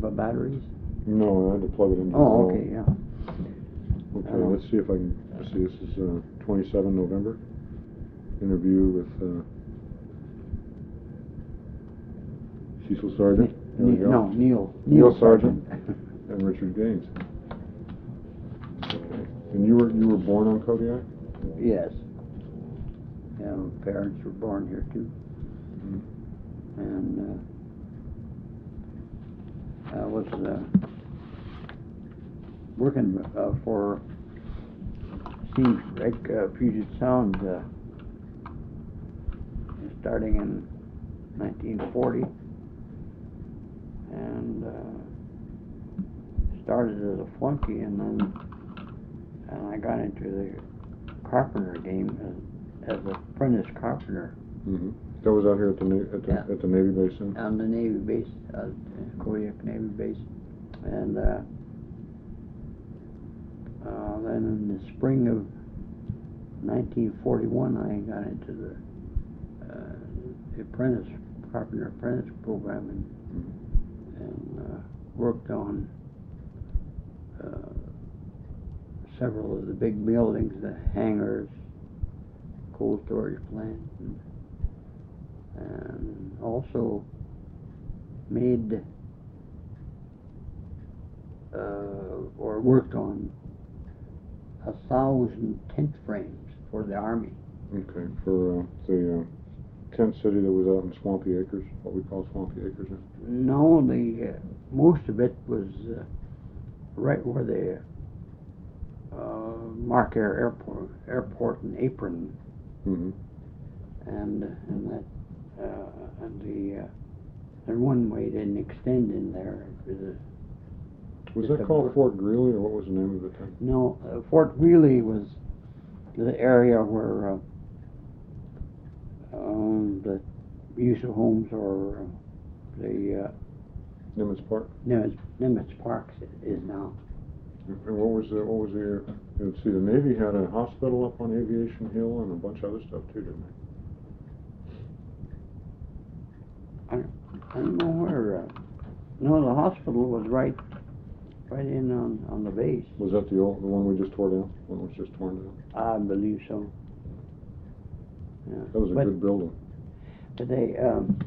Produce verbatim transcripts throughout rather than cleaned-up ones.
of batteries? No, I had to plug it into the Oh, wall. okay, yeah. Okay, Um, let's see if I can, let's see, this is uh, twenty-seventh November. Interview with uh, Cecil Sargent. There we Ne- go. no, Neil. Neil Sargent and Richard Gaines. Okay. And you were you were born on Kodiak? Yes. Yeah, my parents were born here too. Mm-hmm. And uh, I was uh, working uh, for Steve Rick, uh, Puget Sound, uh, starting in nineteen forty, and uh, started as a flunky, and then and I got into the carpenter game as, as an apprentice carpenter. Mm-hmm. That was out here at the Na- at the, Yeah. at the Navy base then? On the Navy base, uh, Kodiak Navy base, and uh, uh, then in the spring of nineteen forty-one, I got into the, uh, the apprentice carpenter apprentice program, and Mm-hmm. and uh, worked on uh, several of the big buildings, the hangars, cold storage plant, and, and also made uh, or worked on a thousand tent frames for the Army. Okay, for uh, the uh, tent city that was out in Swampy Acres, what we call Swampy Acres now? No, the uh, most of it was uh, right where the uh, Mark Air Airport, Airport and Apron, Mm-hmm. and and that uh, and the uh, the runway didn't extend in there. It was a, Was Just that a called bur- Fort Greely, or what was the name of it then? no, uh, Fort Greely was the area where uh, um, the use of homes or uh, the uh, Nimitz Park? Nimitz, Nimitz Park is now. And what was the, what was the, uh, let's see, the Navy had a hospital up on Aviation Hill and a bunch of other stuff too, didn't they? I, I don't know where. Uh, no, the hospital was right, right in on, on the base. Was that the old, the one we just tore down? One was just torn down? I believe so. Yeah. That was a but, good building. But they, um,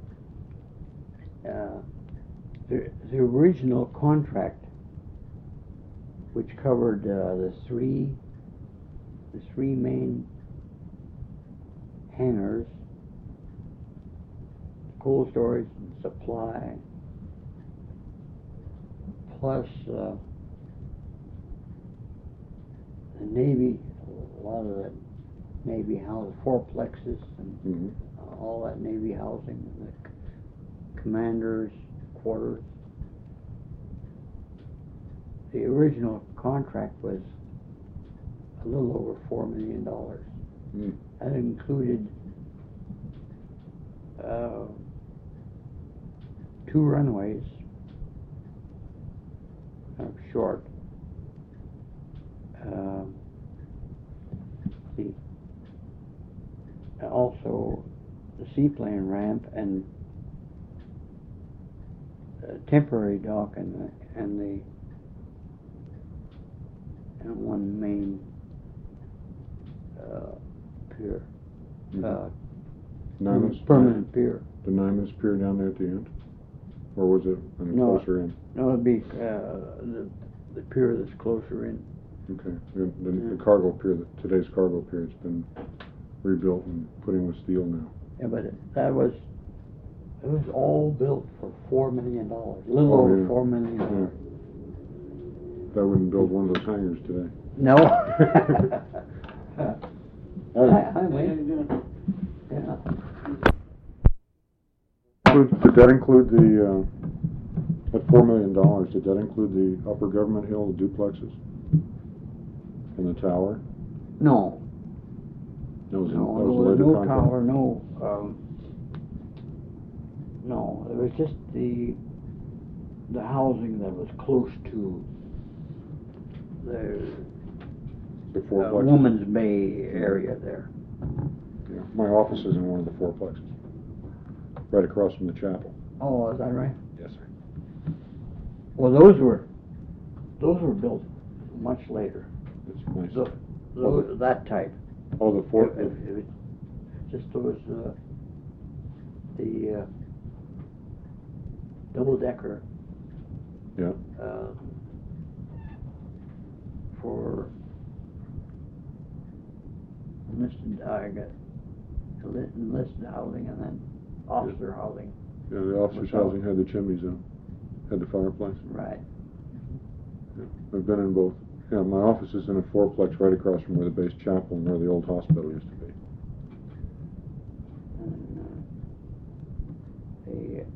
uh, the the original contract, which covered uh, the three, the three main hangars, cold storage and supply, plus uh, the Navy, a lot of the Navy houses, fourplexes, and Mm-hmm. uh, all that Navy housing, the c- commanders' quarters. The original contract was a little over four million dollars. Mm. That included uh, two runways, kind of short. Um, the also the seaplane ramp and a temporary dock and the and the and one main uh, pier, Mm-hmm. uh, Nyman's, permanent pier. The Nyman's Pier down there at the end? Or was it on the No. closer end? No, it'd be uh, the the pier that's closer in. Okay. The, the, Yeah. the cargo pier, the, today's cargo pier, has been rebuilt and put in with steel now. Yeah, but it, that was it was all built for four million dollars, a little Oh, over yeah. four million dollars. That wouldn't build one of those hangars today. No. Oh. Hi, hi, Wayne. Yeah. Include- Did that include the, uh, at four million dollars, did that include the upper government hill, the duplexes? And the tower? No. That was, No, that was there a was later no contract. tower, no. Um, no, it was just the the housing that was close to the The uh, fourplexes? Woman's Bay area there. Yeah, my office is in one of the fourplexes, right across from the chapel. Oh, is that right? Yes, sir. Well, those were, those were built much later. It's nice. Tho- Those, that type. Oh, the four, It- it- it Just those, uh, the, uh, double-decker, yeah, uh, for enlisted, I got enli- enlisted housing and then officer housing. yeah, the officers' Without- housing had the chimneys out, had the fireplace. Right. Yeah, I've been in both. Yeah, my office is in a fourplex right across from where the base chapel and where the old hospital used to be. And, uh, the,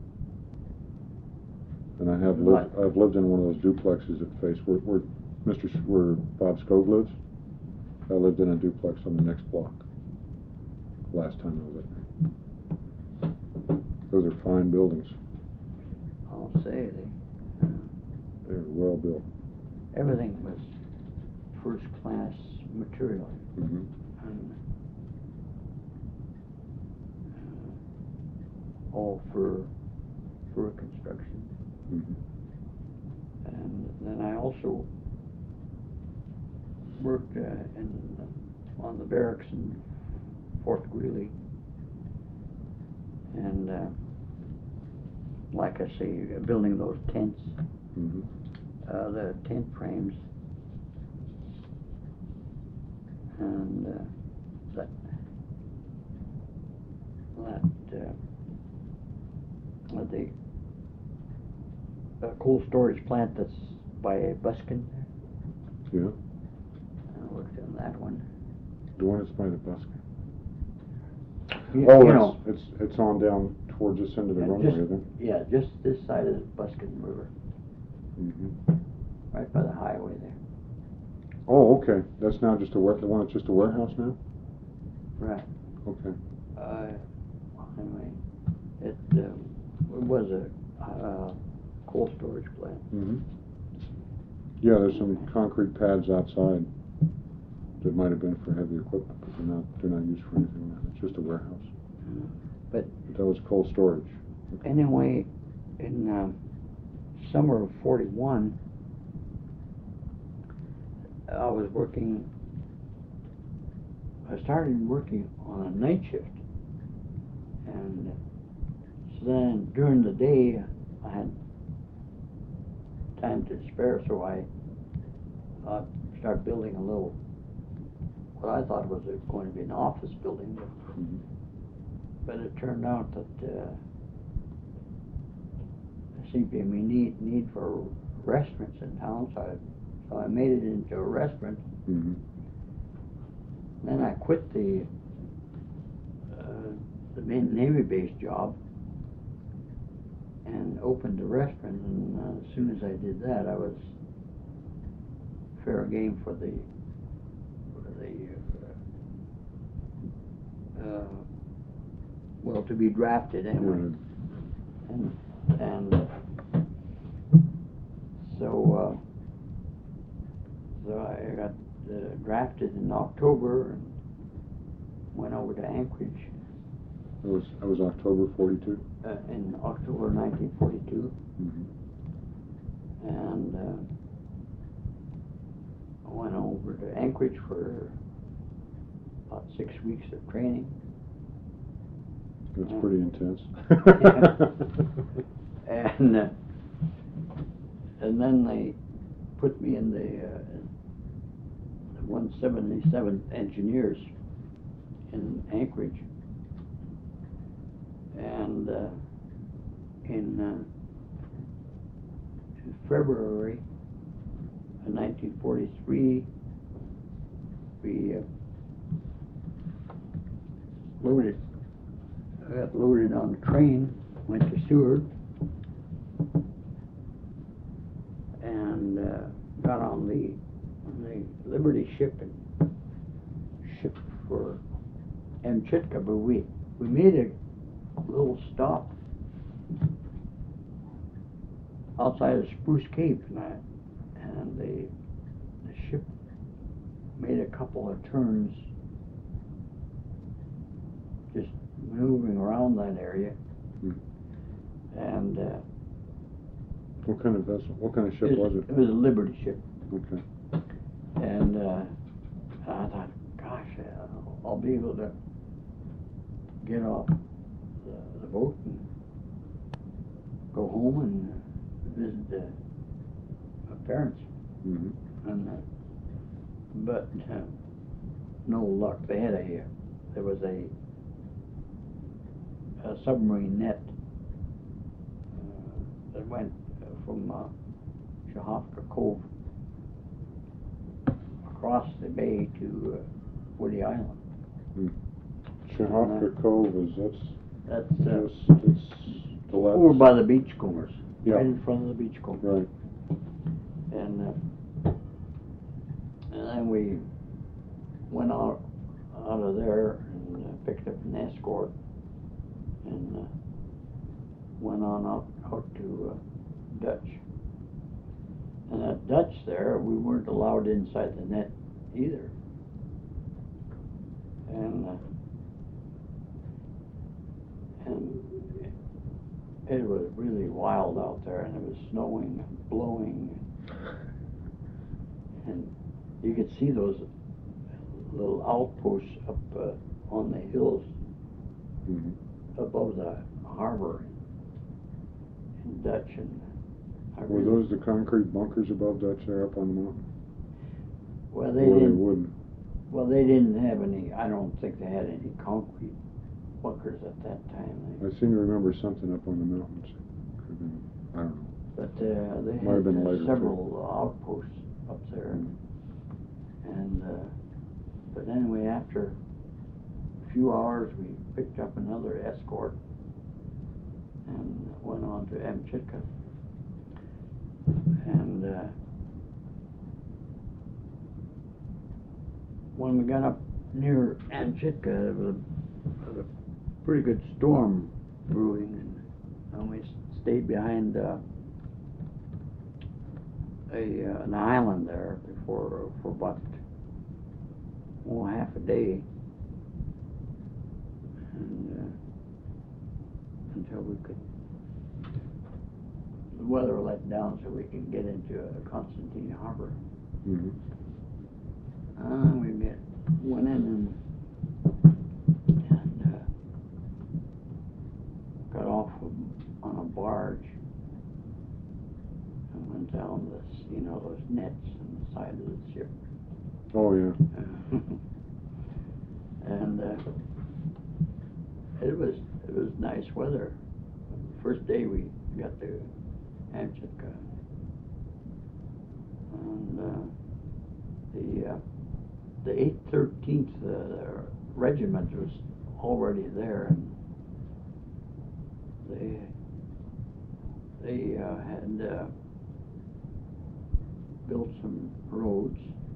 And I have Right. lived, I've lived in one of those duplexes that face where, where Mister S- where Bob Scove lives. I lived in a duplex on the next block. Last time I was there. Those are fine buildings. I'll say, they, uh, They're well built. everything was first-class material. Mm-hmm. And, uh, all for, for construction. Mm-hmm. And then I also worked uh, in, on the barracks in Fort Greeley. And, uh, like I say, building those tents, Mm-hmm. uh, the tent frames. And uh, that, that, uh, uh, the uh, cold storage plant that's by Buskin there. Yeah. I worked on that one. The one that's by the bus. You, Oh, you it's, know, it's it's on down towards this end of the Yeah, runway, just- isn't it? yeah, just this side of the Buskin River, Mm-hmm. right by the highway there. Oh, okay. That's now just a ware, the one that's just a warehouse now? Right. Okay. Uh, anyway, it, uh, it was a, uh, cold storage plant. Mm-hmm. Yeah, there's some concrete pads outside that might have been for heavy equipment, but they're not, they're not used for anything now. It's just a warehouse. But But that was cold storage. anyway, in, um, summer of forty-one, I was working, I started working on a night shift. And so then during the day, I had time to spare, so I uh, started building a little, what I thought was a, going to be an office building, but, Mm-hmm. but it turned out that uh, there seemed to be a need, need for restaurants in town, so I, so I made it into a restaurant. Mm-hmm. Then I quit the uh, the main Navy base job and opened a restaurant. And uh, as soon as I did that, I was fair game for the for the uh, uh, well, to be drafted anyway. Right. And and so uh, so I got uh, drafted in October and went over to Anchorage That was, that was October forty-two. uh, in October nineteen forty-two, Mm-hmm. and uh, I went over to Anchorage for about six weeks of training. That's Yeah. pretty intense. and uh, and then they put me in the, uh, the one seventy-seventh Engineers in Anchorage, and uh, in, uh, in February of nineteen forty-three, we uh, loaded. I got loaded on the train, went to Seward, and uh, got on the on the Liberty ship and shipped for Amchitka, but we we made a little stop outside of Spruce Cape, and I, and the the ship made a couple of turns, just maneuvering around that area, Hmm. and uh, What kind of vessel, what kind of ship It, was it? it was a Liberty ship. Okay. And uh, I thought, gosh, uh, I'll be able to get off the, the boat and go home and visit the, my parents. Mm-hmm. And uh, but uh, no luck. They had a there was a, a submarine net uh, that went from uh, Shahofka Cove across the bay to uh, Woody Island. Mm. Shahofka Cove is that's That's uh, just it's the left. over by the beachcombers, Yeah. right in front of the beachcombers. Right. And uh, and then we went out out of there and uh, picked up an escort and uh, went on out out to uh, Dutch. And at Dutch there, we weren't allowed inside the net either. And uh, and it was really wild out there, and it was snowing and blowing, and you could see those little outposts up uh, on the hills Mm-hmm. above the harbor in Dutch. And I Were really, those the concrete bunkers above Dutch there up on the mountain? well, they or they didn't. wouldn't? Well, they didn't have any. I don't think they had any concrete bunkers at that time. I seem to remember something up on the mountains. Could have been, I don't know. But uh, they Might have had been uh, later, several uh, outposts up there, and, and uh, but anyway, after a few hours, we picked up another escort and went on to Amchitka. And uh, when we got up near Amchitka, there was a, there was a pretty good storm brewing, and, and we stayed behind uh, a uh, an island there before for about oh, half a day, and uh, until we could the weather let down so we could get into uh, Constantine Harbor. Mm-hmm. Uh, we met, went in and, and uh, got off on a barge and went down this, you know, those nets on the side of the ship. Oh, yeah. And uh, it was it was nice weather. First day we got to Amchitka, and uh, the uh, the eighth thirteenth uh, regiment was already there, and they they uh, had uh, built some roads.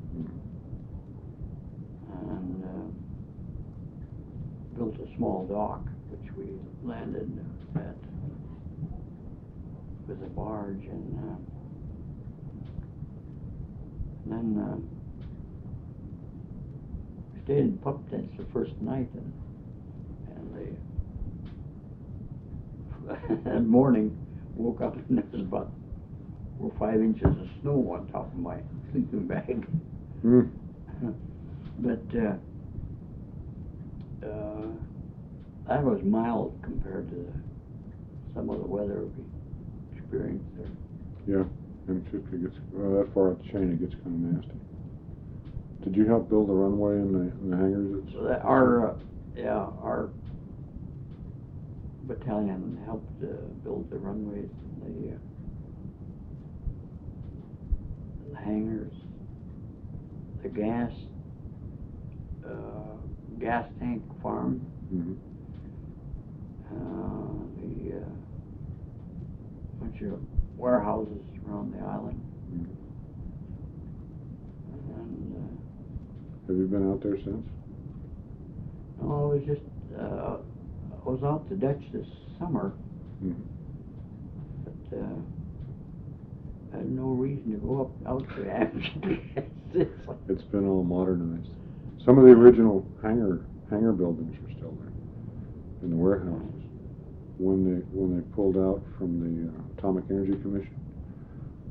And uh, built a small dock, which we landed at with a barge, and, uh, and then uh, we stayed in pup tents the first night, and and the that morning woke up and there was about four or five inches of snow on top of my sleeping bag. Mm. But uh, uh, that was mild compared to the, some of the weather we experienced there. Yeah, and it gets uh, that far up the chain, it gets kind of nasty. Did you help build the runway and the, and the hangars? So that our uh, yeah our battalion helped uh, build the runways, and the, uh, the hangars, the gas. Uh, gas tank farm, Mm-hmm. uh, the uh, bunch of warehouses around the island, Mm-hmm. and uh, Have you been out there since? no, it was just uh, I was out to Dutch this summer, Mm-hmm. but uh, I had no reason to go up out to Amsterdam. It's been all modernized. Some of the original hangar hangar buildings are still there in the warehouses. When they when they pulled out from the uh, Atomic Energy Commission,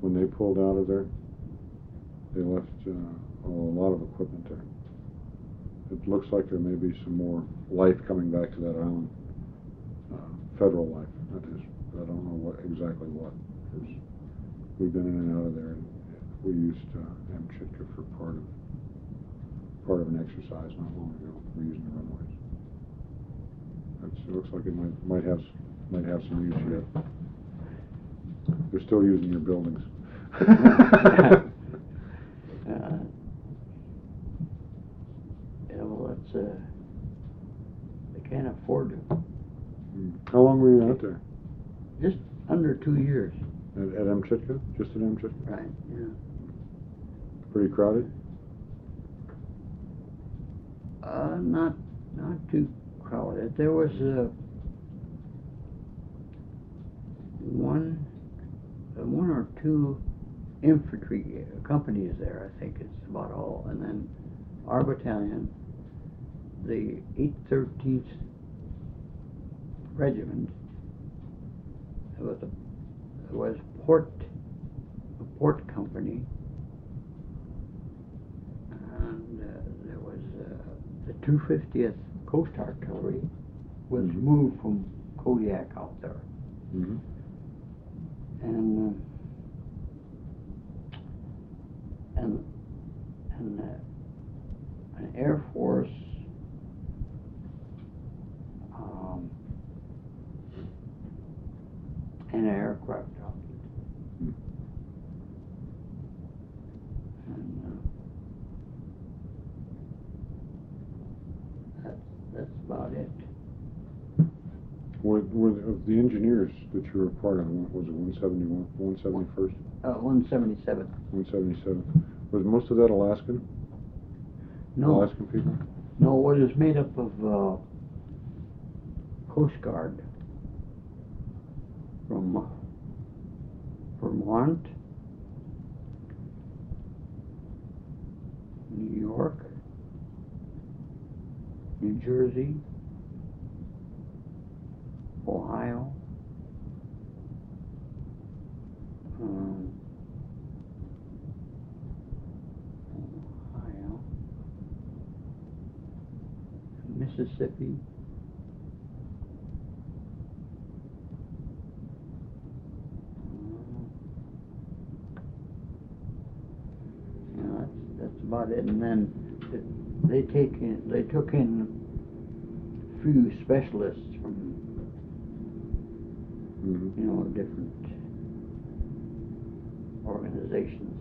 when they pulled out of there, they left uh, a lot of equipment there. It looks like there may be some more life coming back to that island. Uh, federal life, that is. I don't know what exactly what. Because we've been in and out of there, and we used uh, Amchitka for part of part of an exercise not long ago. We're using the runways. That's, it looks like it might might have might have some use yet. They're still using your buildings. uh, yeah, well, that's uh, they can't afford to. How long were you out there? Just under two years. At, at Amchitka? Just at Amchitka? Right. Yeah. Pretty crowded? Uh, not not too crowded. There was uh, one uh, one or two infantry companies there. I think it's about all, and then our battalion, the eight thirteenth Regiment. It was a it was port a port company, and uh, there was uh, the two fiftieth Coast Artillery was mm-hmm. moved from Kodiak out there, mm-hmm. and uh, and and uh, an Air Force. Um, an aircraft outfit. Mm. And uh, that's, that's about it. Were, were the, of the engineers that you were a part of, was it one seventy-one, one seventy-first? Uh, one seventy-seven. one seventy-seven. Was most of that Alaskan? No. Alaskan people? No, it is made up of uh, Coast Guard. From Vermont, New York, New Jersey, Ohio, um, Ohio, Mississippi. About it, and then they take in, they took in a few specialists from mm-hmm. you know different organizations.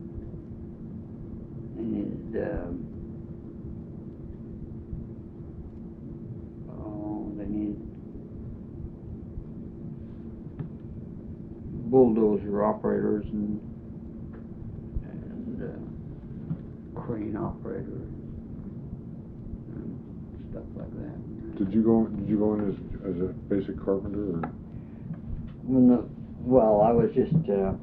They needed um, oh they need bulldozer operators and and uh, crane operator and stuff like that. Did you go? Did you go in as as a basic carpenter, or? When the well, I was just uh,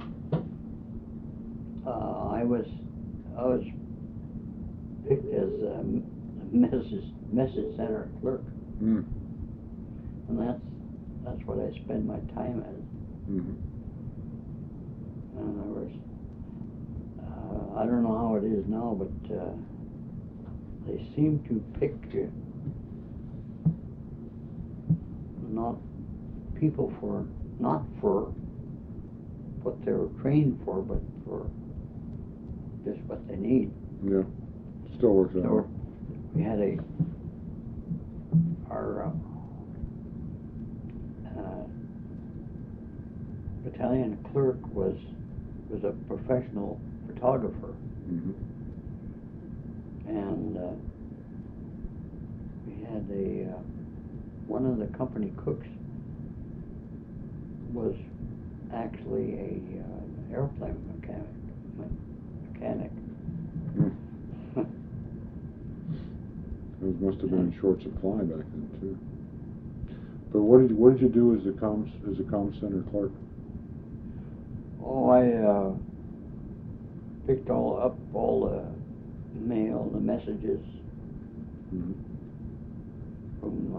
uh, I was I was picked as a message message center clerk, Mm. and that's that's what I spend my time as. Mm-hmm. And there was. I don't know how it is now, but uh, they seem to pick uh, not people for not for what they were trained for, but for just what they need. Yeah, still works out. So we had a our uh, uh, battalion clerk was was a professional photographer, mm-hmm. and uh, we had a uh, one of the company cooks was actually a uh, airplane mechanic. Me- mechanic. Mm. Those must have been in short supply back then too. But what did what did you do as a comms as a comm center clerk? Oh, I. Uh, picked all up all the mail, the messages mm-hmm. from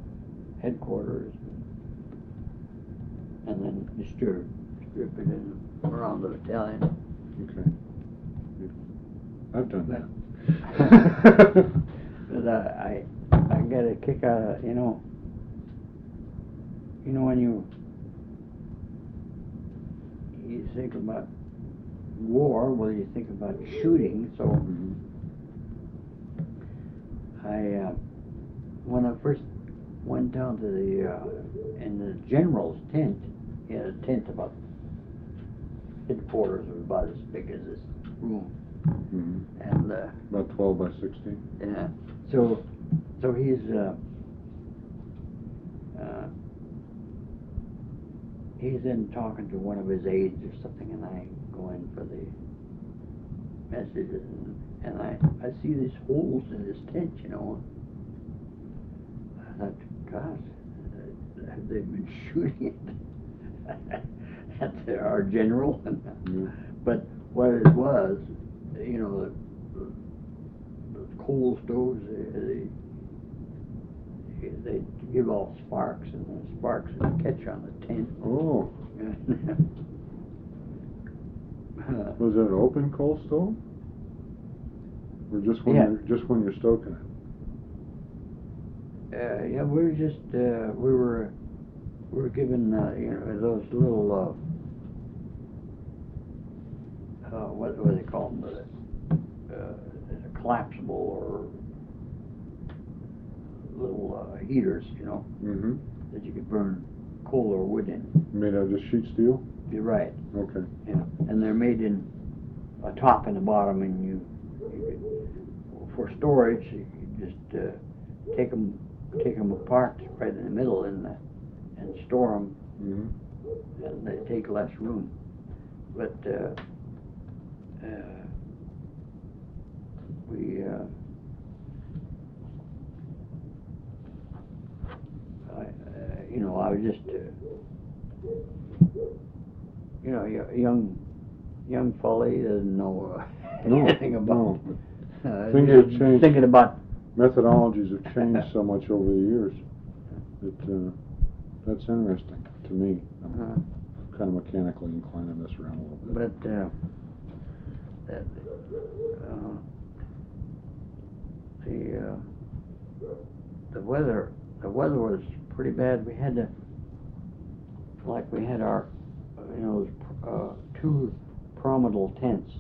uh, headquarters, and then distrib- distributed them. around the battalion. Okay. I've done that. But uh, I, I get a kick out of, you know, you know when you, you think about war, well, you think about shooting, so Mhm. I, uh, when I first went down to the, uh, in the general's tent, he had a tent about, headquarters was about as big as this room, Mhm. and, uh, About twelve by sixteen. yeah, so, so he's, uh, uh, he's in talking to one of his aides or something, and I go in for the messages, and, and I, I see these holes in his tent, you know. I thought, gosh, uh, have they been shooting at, at the, our general? Yeah. But what it was, you know, the, the coal stoves, they, they, they give off sparks, and the sparks would catch on the tent. Oh. Uh, Was it an open coal stove? Or just when Yeah. you're just when you're stoking it? Uh, yeah, we were just uh, we were we were given uh, you know those little uh, uh, what what do they call them, uh, uh, collapsible or little uh, heaters, you know, Mm-hmm. that you could burn coal or wood in. Made out of just sheet steel? You're right. Okay. Yeah, and they're made in a top and a bottom, and you, you could, for storage you just uh, take them take them apart right in the middle and uh, and store them, Mm-hmm. and they take less room. But uh, uh, we, uh, I, uh, you know, I was just, uh, you know, y- young, young fella, he doesn't know uh, No, anything about. no. Uh, Things just have changed. Thinking about. Methodologies have changed so much over the years. That uh, that's interesting to me. I'm Uh, kind of mechanically inclined to mess around a little bit. But uh, that, uh, the uh, the weather the weather was pretty bad. We had to, like we had our, you know, uh, two pyramidal tents.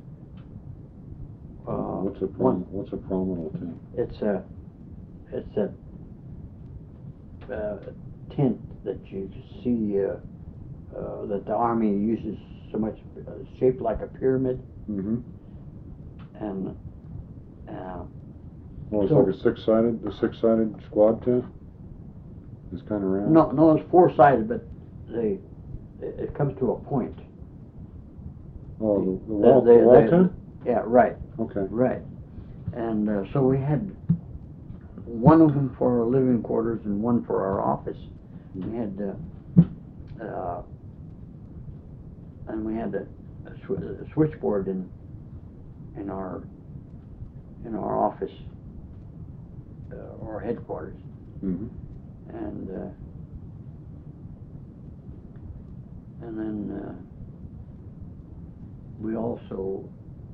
Uh, what's a one, prom- what's a pyramidal tent? It's a it's a uh, tent that you see uh, uh, that the Army uses so much, uh, shaped like a pyramid. Mm-hmm. And uh, Well, it's so, like a six-sided, the six-sided squad tent. It's kind of round. No, no, it's four-sided, but they it, it comes to a point. Oh, the, the wall, They- the wall they- tent. Yeah, right, Okay. right. And uh, so we had one of them for our living quarters and one for our office. We had, uh, uh, and we had a, a, sw- a switchboard in in our in our office uh, or headquarters, Mm-hmm. and uh, and then uh, we also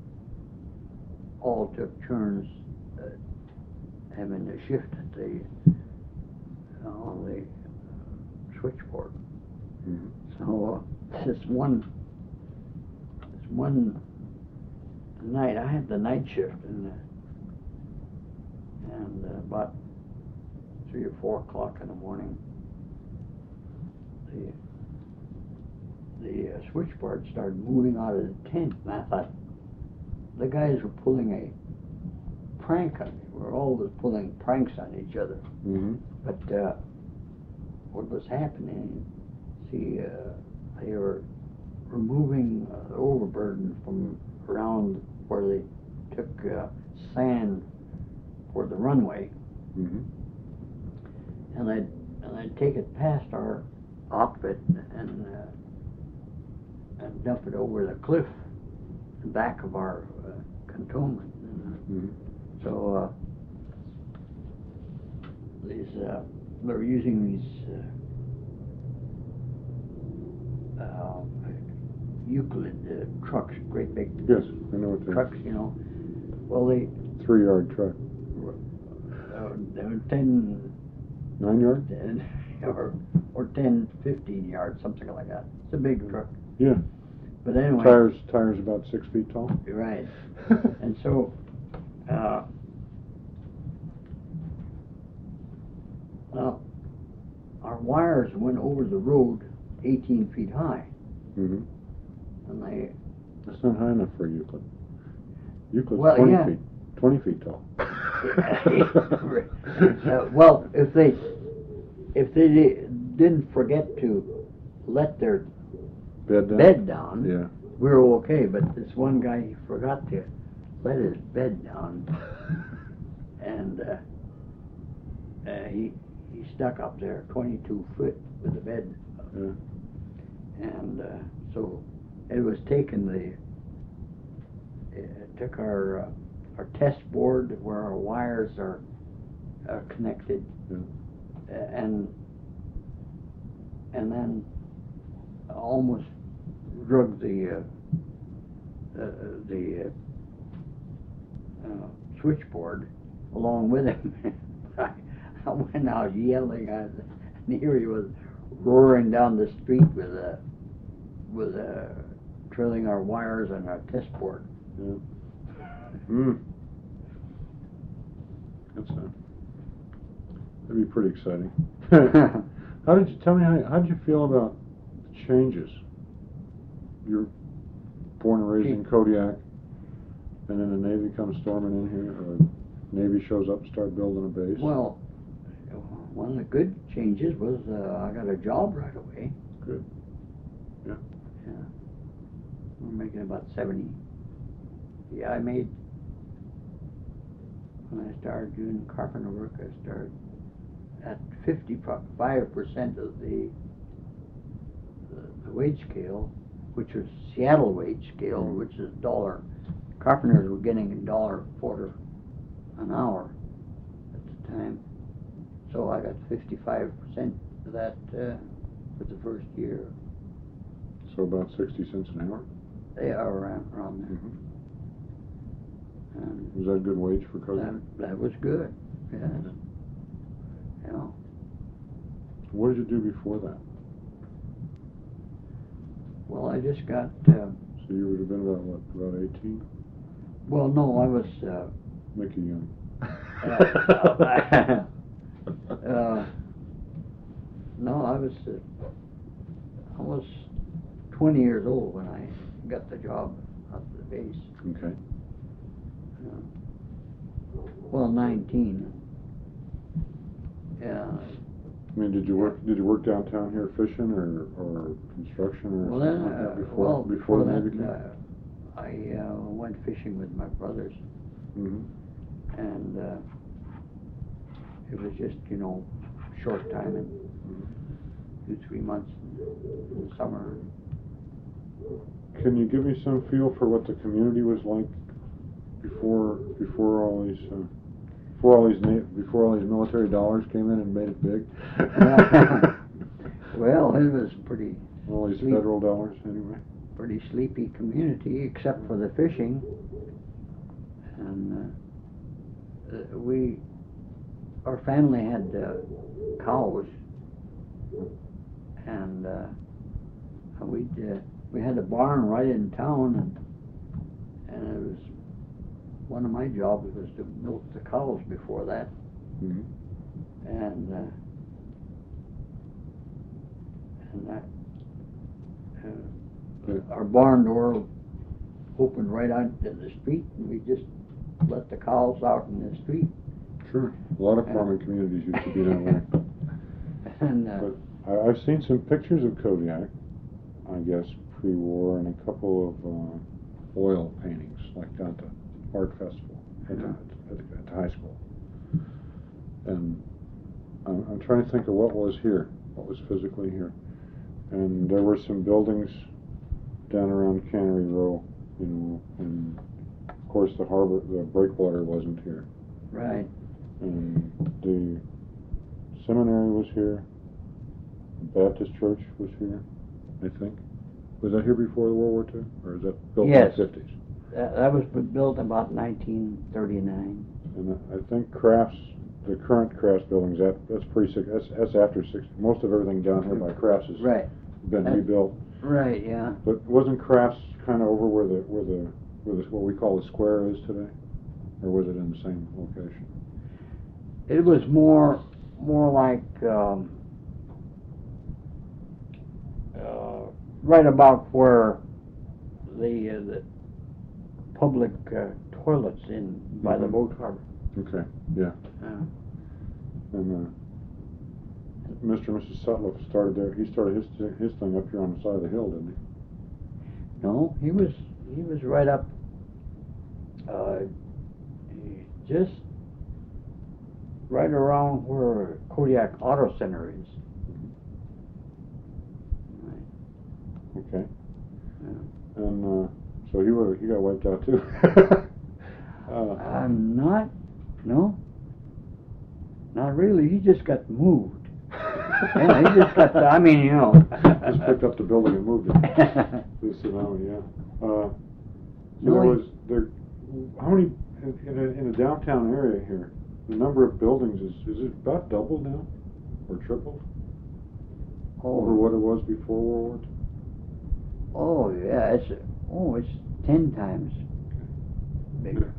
all took turns uh, having a shift at the uh, on the switchboard. Mm-hmm. So uh, this one this one night I had the night shift, and uh, and uh, about three or four o'clock in the morning, the the uh, switchboard started moving out of the tent, and I thought the guys were pulling a prank on me. We're always pulling pranks on each other. Mm-hmm. But uh, what was happening? See, uh, they were removing uh, the overburden from around where they took uh, sand for the runway, Mm-hmm. and they and they take it past our outfit and uh, and dump it over the cliff, the back of our uh, cantonment. Mm-hmm. So uh, these uh, they're using these uh, uh, Euclid uh, trucks, great big Yes, I know what they are. trucks, you know. Well, they, Three yard truck. uh, they were ten, Nine yard? ten, or, or ten, fifteen yards, something like that. It's a big truck. Yeah. But anyway. Tires, tires about six feet tall? Right. And so, uh, well, our wires went over the road eighteen feet high. Mm-hmm. And they, That's not high enough for a Euclid. Euclid's Well, twenty yeah. feet, twenty feet tall. uh, well, if they, if they di- didn't forget to let their Bed down? bed down, Yeah. we were okay, but this one guy, he forgot to let his bed down, and uh, uh, he he stuck up there twenty-two foot with the bed, Yeah. and uh, so it was taking the it took our uh, our test board where our wires are uh, connected, Yeah. uh, and and then almost drug the uh, uh, the uh, uh, switchboard along with him. I, I went out yelling, and here he was roaring down the street with a with a drilling our wires and our test board. Yeah. Mm. That's a, that'd be pretty exciting. How did you tell me? How, how did you feel about the changes? You're born and raised in Kodiak, and then the Navy comes storming in here, or Navy shows up and start building a base. Well, one of the good changes was uh, I got a job right away. Good. Yeah. Yeah. I'm making about seventy. Yeah, I made, when I started doing carpenter work, I started at fifty-five percent of the, the the wage scale, which was Seattle wage scale, Mm-hmm. which is dollar. Carpenters were getting a dollar quarter an hour at the time. So I got fifty-five percent of that uh, for the first year. So about sixty cents an hour. They are around, around there. Mm-hmm. And Was that a good wage for Kodiak? that, that was good. Yes. Yeah. What did you do before that? Well, I just got. Uh, So you would have been about what? About eighteen? well, no, I was. Uh, Make you young. uh, uh, no, I was. Uh, I was twenty years old when I got the job at the base. Okay. Uh, well, nineteen. Yeah. I mean, did you work? Did you work downtown here fishing or, or construction or Well, something then, like that uh, before well, before the that, Navy came? uh, I uh, went fishing with my brothers, Mm-hmm. and uh, it was just, you know, short time, in two, three months in the summer. Can you give me some feel for what the community was like before before all these uh, before all these na- before all these military dollars came in and made it big? Well, it was pretty All these sleep. federal dollars, anyway. pretty sleepy community, except for the fishing. And uh, uh, we, our family had uh, cows, and uh, we uh, we had a barn right in town, and and it was one of my jobs was to milk the cows before that, Mm-hmm. and uh, and that. Uh, Yeah. Our barn door opened right out to the street, and we just let the cows out in the street. Sure. A lot of farming communities used to be that way. And uh, But I, I've seen some pictures of Kodiak, I guess pre-war, and a couple of uh, oil paintings, like down at the art festival at, the, at, the, at the high school. And I'm, I'm trying to think of what was here, what was physically here. And there were some buildings down around Cannery Row, you know, and of course the harbor, the breakwater wasn't here. right, And the seminary was here. The Baptist church was here, I think. Was that here before World War Two, or is that built Yes. in the fifties? That, that was built about nineteen thirty-nine. And I think Crafts, the current Crafts buildings, that that's pre six. That's, that's after six. Most of everything down here by Crafts has Right. been That- rebuilt. Right. Yeah. But wasn't Crafts kind of over where the where the where the what we call the square is today, or was it in the same location? It was more more like um, uh, right about where the uh, the public uh, toilets in by the Mhm. boat harbor. Okay. Yeah. Uh, And uh, Mister and Missus Sutliff started there. He started his his thing up here on the side of the hill, didn't he? no, he was he was right up. Uh, just right around where Kodiak Auto Center is. Right. Okay. Yeah. And uh, so he would he got wiped out too. uh, I'm not, no, not really. He just got moved. Yeah, he just got. I mean, you know, just picked up the building and moved it. This tsunami, yeah. Uh, so No, there he- was there. How many in, in, a, in the downtown area here? The number of buildings is is it about doubled now, or tripled over oh, what it was before World War Two? oh yeah, it's oh, it's ten times bigger.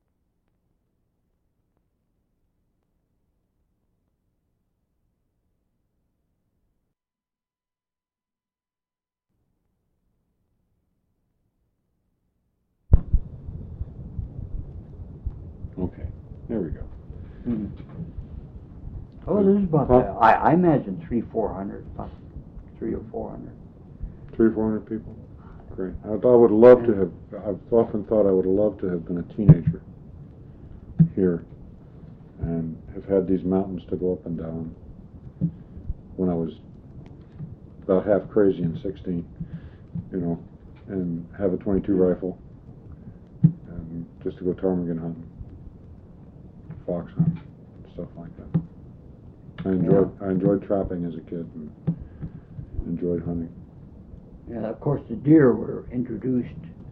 Okay, there we go. Hmm. Oh, there's about Huh? uh, I I imagine three four hundred, about three or four hundred. Three or four hundred people. Great. I, I would love to have. I've often thought I would love to have been a teenager here, and have had these mountains to go up and down. When I was about half crazy in sixteen, you know, and have a twenty-two rifle, and just to go ptarmigan hunting, fox hunting, stuff like that. I enjoyed. I enjoyed trapping as a kid, and enjoyed hunting. Yeah, of course the deer were introduced.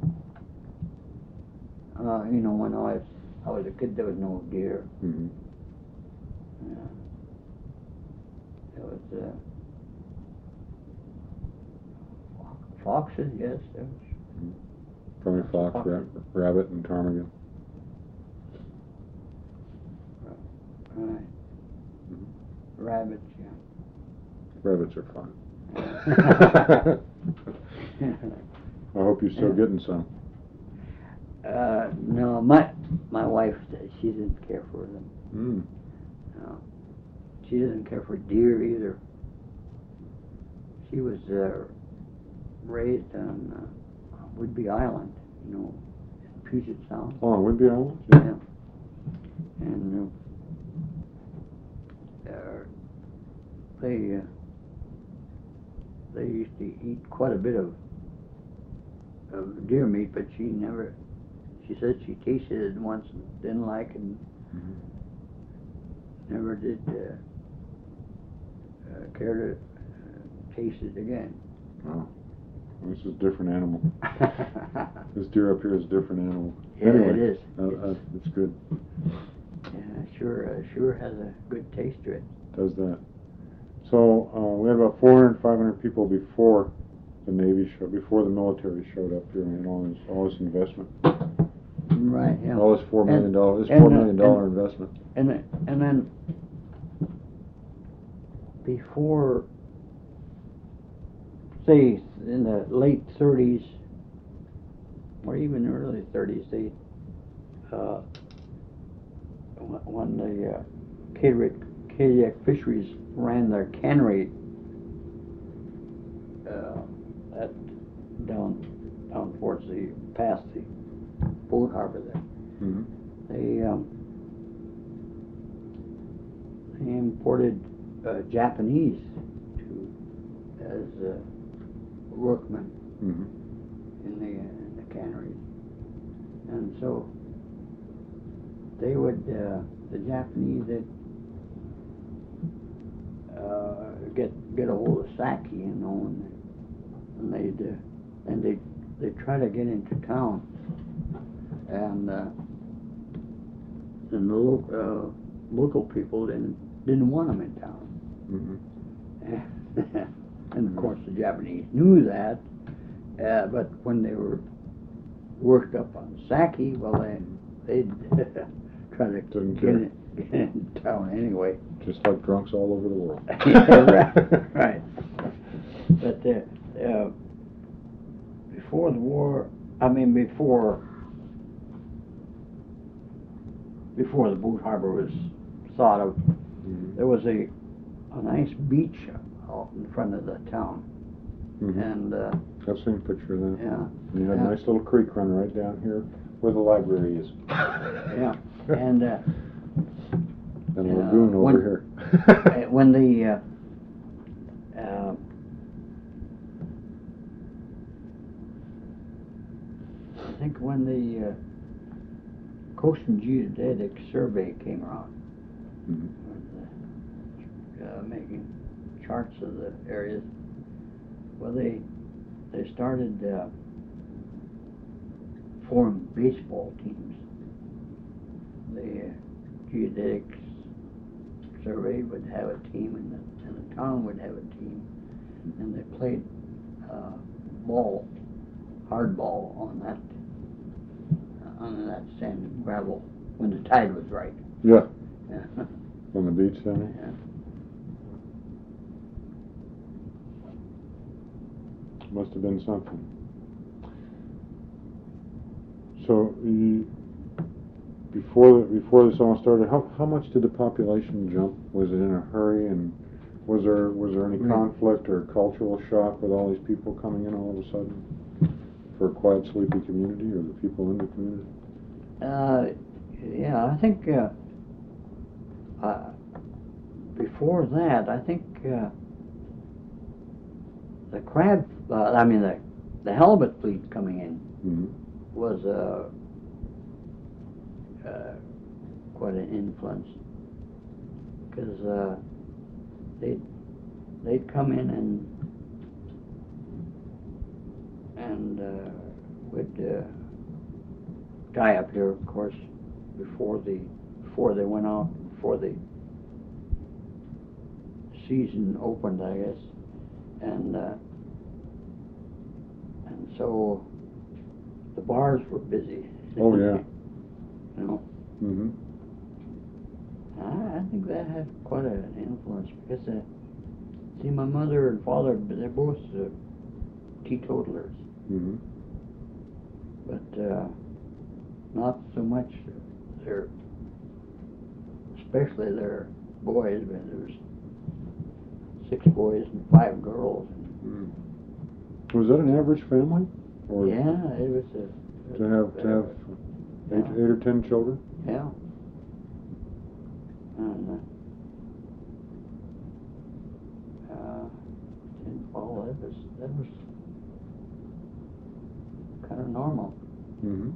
Uh, you know, when I was I was a kid, there was no deer. Mm-hmm. Yeah. There was uh, foxes, yes. There was. Probably fox, Foxes. rab- rabbit, and ptarmigan. Right. Mhm. Rabbits, yeah. Rabbits are fun. I hope you're still Yeah. getting some. Uh, no, my my wife, she didn't care for them. Mm. No. She doesn't care for deer either. She was uh, raised on uh, Whidbey Island, you know, in Puget Sound. Oh, on Whidbey Island? Yeah. And uh, uh, they uh, they used to eat quite a bit of of deer meat, but she never. She said she tasted it once and didn't like it, and Mm-hmm. never did uh, uh, care to uh, taste it again. Wow. This is a different animal. This deer up here is a different animal. Yeah, anyway, it is. Uh, uh, it's good. Yeah, sure, uh, sure has a good taste to it. Does that. So uh, we had about four hundred, five hundred people before the Navy show, before the military showed up here, and all this, all this investment, Right. Yeah. all this four million dollars, this and, four uh, million dollar and- investment. And then- and then before, say, in the late thirties, or even early thirties, they uh, wh- when the uh, Kodiak, Kodiak Fisheries ran their cannery uh, at down down towards the past the boat harbor there. Mm-hmm. They um, they imported uh, Japanese to as uh, workmen Mm-hmm. in the in the canneries, and so they would uh, the Japanese that uh, get get a hold of sake, you know, and, and they'd uh, and they they try to get into town, and uh, and the lo- uh, local people didn't didn't want them in town. Mm-hmm. And of course the Japanese knew that, uh, but when they were worked up on sake, well then they'd try to Didn't get, care. in, get in town anyway. Just like drunks all over the world. Yeah, right, right. But uh, uh, before the war, I mean before before the boot harbor was thought of, Mm-hmm. there was a a nice beach out in front of the town, Mm-hmm. and uh, I've seen a picture of that. yeah, And you had yeah. a nice little creek running right down here where the library is. Yeah, and uh, And a uh, lagoon over when- here. uh, when the uh, uh, I think when the uh, Coast and Geodetic Survey came around, Mhm. with, uh, uh, making charts of the areas, well, they they started uh, forming baseball teams. The uh, Geodetic Survey would have a team, and the, and the town would have a team, and they played uh, ball, hard ball on that uh, on that sand and gravel when the tide was right. Yeah, Yeah. on the beach down there. Yeah. Must have been something. So, you, before before this all started, how how much did the population jump? Was it in a hurry, and was there was there any Mm. conflict or cultural shock with all these people coming in all of a sudden for a quiet, sleepy community, or the people in the community? Uh, yeah, I think uh, uh, before that, I think uh, the crab, uh, I mean the the halibut fleet coming in Mm-hmm. was uh, uh, quite an influence, because uh, they'd they'd come in and and uh, would uh, die up here, of course, before the before they went out, before the season opened, I guess, and uh, and so the bars were busy. Oh yeah. You know, Mm-hmm. I, I think that had quite an influence, because uh, see, my mother and father, they're both uh, teetotalers, Mm-hmm. but uh, not so much their, especially their boys. But there was six boys and five girls. Mm. Was that an average family, or Yeah, it was a, to have to have eight yeah. eight or ten children? Yeah. And uh, uh, and, well, that was that was kind of normal. Mm-hmm.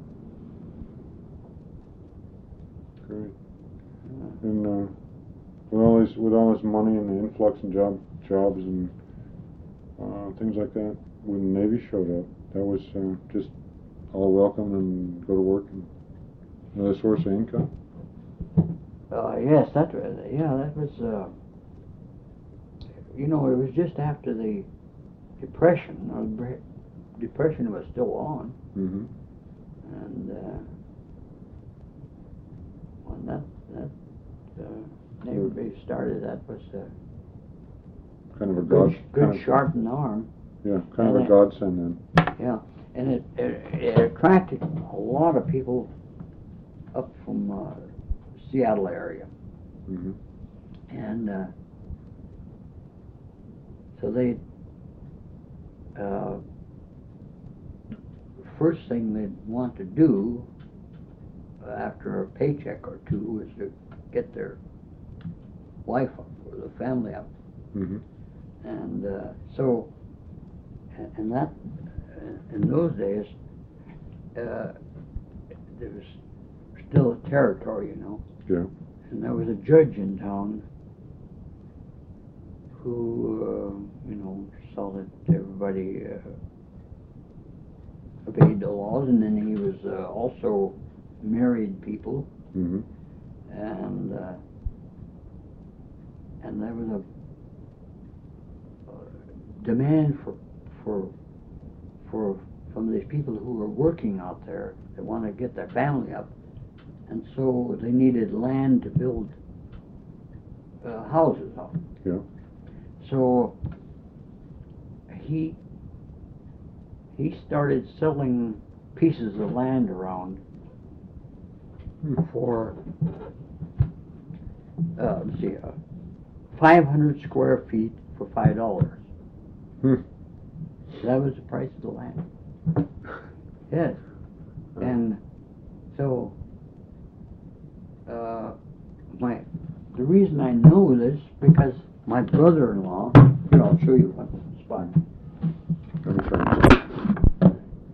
Great. Uh, And uh, with all this with all this money and the influx in job jobs and uh, things like that, when the Navy showed up, that was uh, just all welcome and go to work and another source of income. uh, yes, that was yeah, that was. Uh, you know, it was just after the Depression. Uh, bre- Depression was still on, Mm-hmm. and uh, when that that uh, Navy base started, that was uh, Kind of a good, god. good kind of, sharpened arm. Yeah, kind of And a it- godsend then. Yeah, and it, it, it attracted a lot of people up from uh, Seattle area, Mm-hmm. and uh, so they uh, first thing they'd want to do after a paycheck or two was to get their wife up or the family up, Mm-hmm. and uh, so and that in those days uh, there was still a territory, you know. Yeah. And there was a judge in town who, uh, you know, saw that everybody uh, obeyed the laws, and then he was uh, also married people, Mm-hmm. and uh, and there was a uh, demand for for for some of these people who were working out there. They wanted to get their family up, and so they needed land to build uh, houses on. Yeah. So he he started selling pieces of land around Hmm. for uh, let's see, uh, five hundred square feet for five dollars. Hmm. That was the price of the land. Yes, and so uh, my the reason I know this because my brother-in-law. Here, I'll show you one spot. Let me try.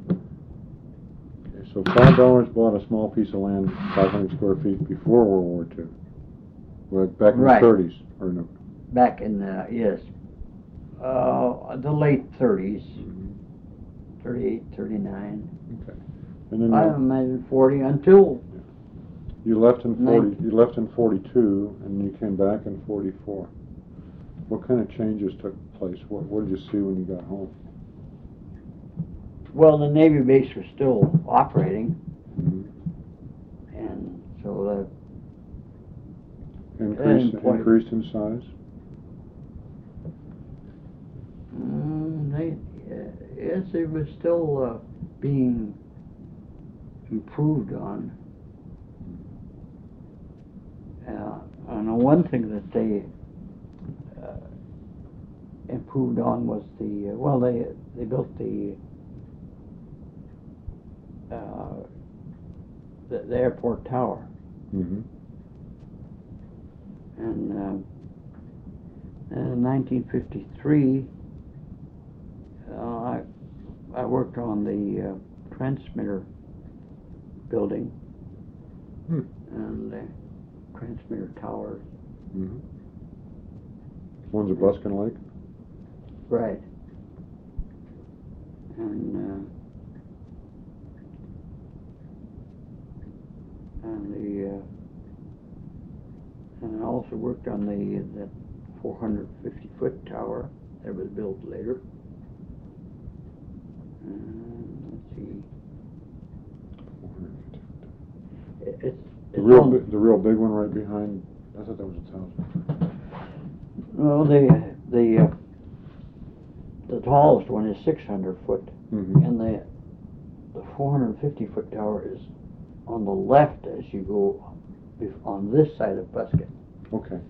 Okay, so five dollars bought a small piece of land, five hundred square feet, before World War Two. Well, back in Right. the thirties, or no? Back in the yes, uh, the late thirties, thirty-eight, thirty-nine. Okay. And then I you, imagine forty until you left in forty. Nin- You left in forty-two, and you came back in forty-four. What kind of changes took place? What What did you see when you got home? well, the Navy base was still operating, Mm-hmm. and so Increased employed- increased in size. the mm, they uh, yes, it was still uh, being improved on. Uh, and the one thing that they uh, improved on was the uh, well, they they built the uh, the, the airport tower, Mm-hmm. and uh, in nineteen fifty-three, uh, I I worked on the uh, transmitter building Hmm. and the transmitter towers. Mm-hmm. One's at Buskin Lake. Right. And uh, and the uh, and I also worked on the that four hundred fifty foot tower that was built later. And let's see, it, it's The it's real, on- bi- the real big one right behind. I thought that was a thousand. well, the the uh, the tallest one is six hundred foot, Mm-hmm. and the the four hundred fifty foot tower is on the left as you go bef- on this side of Buskin. Okay.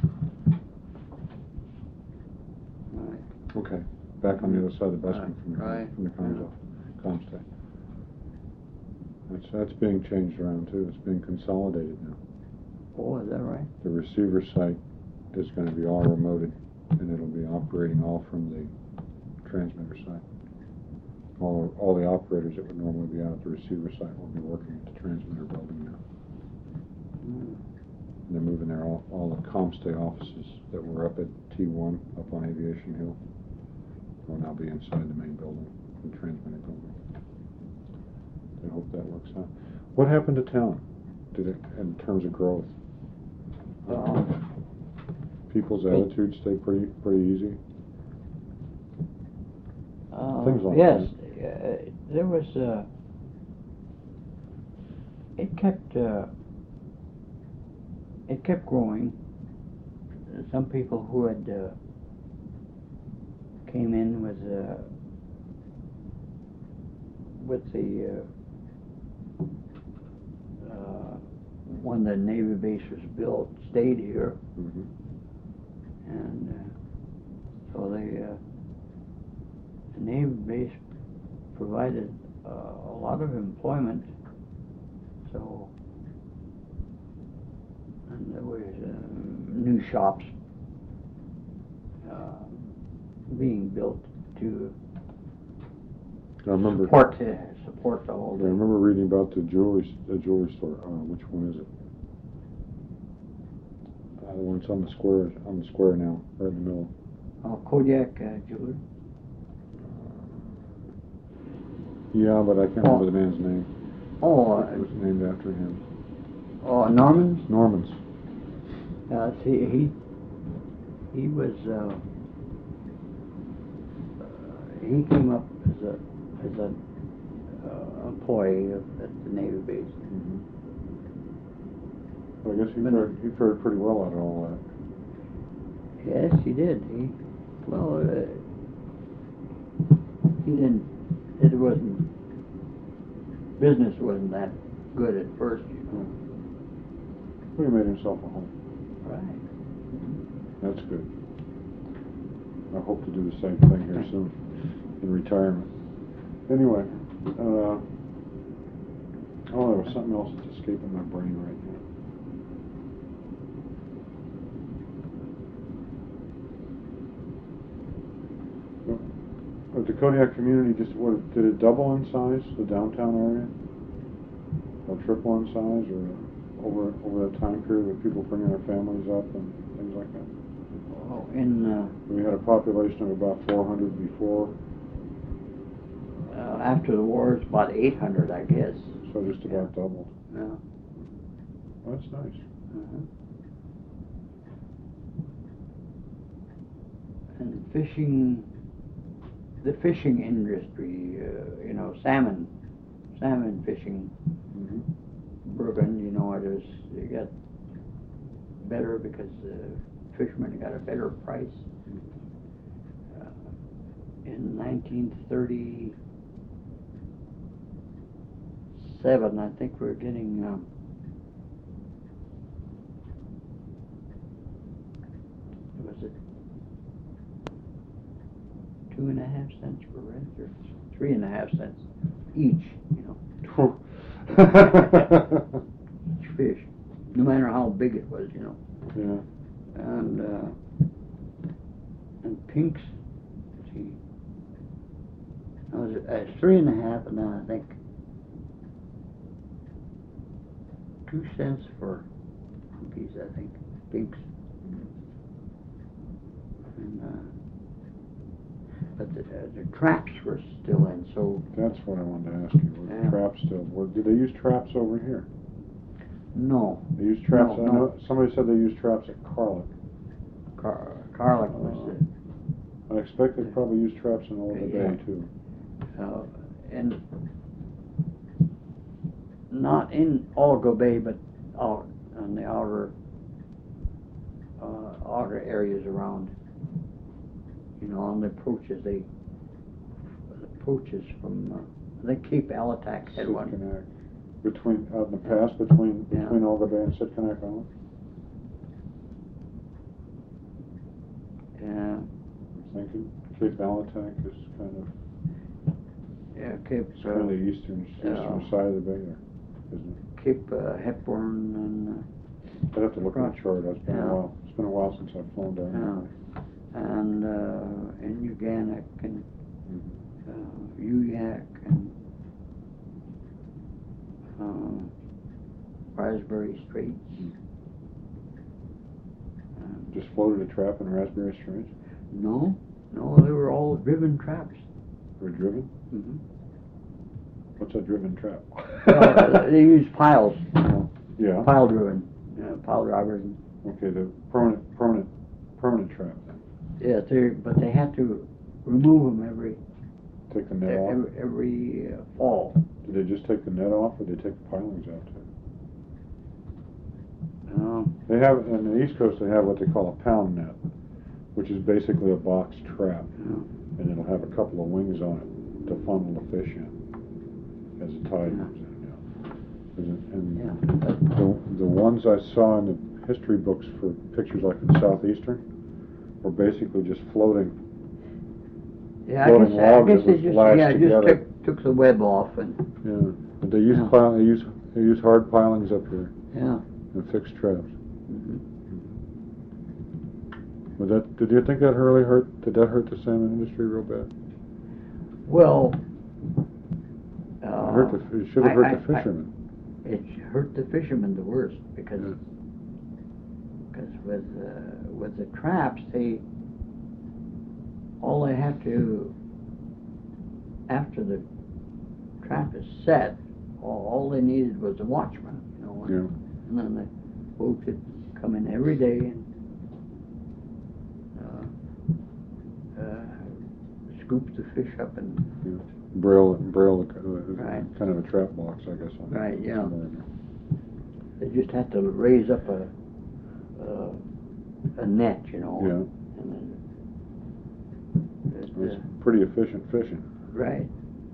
Right. Okay. Back on the other side of the Buskin Right, from the right, from the comms yeah. off, comms tech. That's that's being changed around too. It's being consolidated now. Oh, is that right? The receiver site is going to be all remoted, and it'll be operating all from the transmitter site. All all the operators that would normally be out at the receiver site will be working at the transmitter building now. Mm. And they're moving their all, all the ComStay offices that were up at T one, up on Aviation Hill, will now be inside the main building, the transmitter building. I hope that works out. What happened to town? Did it, in terms of growth? Um, People's it- attitudes stay pretty pretty easy. uh, Things like yes, uh, there was. Uh, it kept. Uh, it kept growing. Some people who had uh, came in with uh, with the uh, uh, when the Navy base was built stayed here, Mm-hmm. and uh, so they uh, the Navy base provided uh, a lot of employment. So and there was uh, new shops uh, being built to I remember. support uh, support the whole I thing. remember reading about the jewelry the jewelry store. Uh, which one is it? Uh, the one that's on the square on the square now, right in the middle. Oh, Kodiak uh, Jewelry. Yeah, but I can't Oh. remember the man's name. Oh, It was named after him. oh, Norman's. Norman's. Uh, see, he he was uh, uh, he came up as a as a uh, employee of, at the Navy base. Mm-hmm. Well, I guess he But- fared, he fared pretty well out of all that. Yes, he did. He well, uh, he didn't. It wasn't business wasn't that good at first, you know. But he made himself a home. Right. That's good. I hope to do the same thing here soon in retirement. Anyway, uh, oh, there was something else that's escaping my brain right now. Uh, The Kodiak community just what did it double in size? The downtown area, or triple in size, or over over that time period with people bringing their families up and things like that. Oh, in uh, We had a population of about four hundred before, uh, after the war, it's about eight hundred, I guess. so just about doubled. Yeah. That's nice. Uh-huh. And fishing, the fishing industry, uh, you know, salmon, salmon fishing, Mm-hmm. Bergen, you know, it is, it got better because the fishermen got a better price. Uh, in nineteen thirty-seven, I think we we're getting um, was it two and a half cents per rent, or three and a half cents each, you know, each fish, no matter how big it was, you know. Yeah. And uh, and pinks, let's see, I was uh, three and a half, and then I think two cents for monkeys, I think, pinks. And, uh, but the, uh, the traps were still in, so That's what I wanted to ask you. Were Yeah. the traps still? Were, did they use traps over here? no. They used traps. No, I no. know somebody said they used traps at Carlick. Car- Carlick was I expect they probably used traps in Old Yeah. Bay too. the, uh, and not in Olga Bay, but out on the outer, uh, outer areas around, you know, on the approaches, they, the approaches from, uh, I think Cape Alatac had one. Sitkinak. Between out in the pass between Yeah. between Olga Bay and Sitkinak Island. Yeah, I'm thinking Cape Alatac is kind of yeah, Cape, it's kind of uh, the eastern eastern yeah. side of the bay there, isn't it? Cape uh, Hepburn and, I'd have to look at Across- the chart. It's been yeah. a while. It's been a while since I've flown down Yeah. there. and, uh, and Uganik and, Mhm. uh, Uyak and, uh, Raspberry Straits. Um, Just floated a trap in Raspberry Straits. no, no, they were all driven traps. Were driven. Mm-hmm. What's a driven trap? Well, they use piles, you know, Yeah. pile driven, uh, pile drivers. And, Okay. The permanent permanent permanent trap. Then. yeah, they but they had to remove them every Take the net off. every, every uh, fall. Did they just take the net off, or did they take the pilings out too? Uh, They have on the East Coast. They have what they call a pound net, which is basically a box trap, yeah. and it'll have a couple of wings on it to funnel the fish in as the tide Yeah. comes in. Yeah. And Yeah, the the ones I saw in the history books for pictures like in Southeastern were basically just floating. yeah. I Floating guess, I logs guess that they was just lashed yeah just together. took took the web off and Yeah, but they use Yeah. pile, they use they use hard pilings up here yeah. and fixed traps. Mm-hmm. But that did you think that really hurt? Did that hurt the salmon industry real bad? Well, uh, It hurt the, it should have I- hurt I- the fishermen. I, it hurt the fishermen the worst because Yeah. because with uh, with the traps they all they have to after the trap is set, all, all they needed was a watchman, you know. And, Yeah. and then the boat would come in every day and uh, uh, scoop the fish up and. Yeah. Braille, braille, uh, Right. kind of a trap box, I guess. On Right, yeah. somewhere in there. They just had to raise up a uh, a net, you know. Yeah. And then it, It's uh, pretty efficient fishing. right.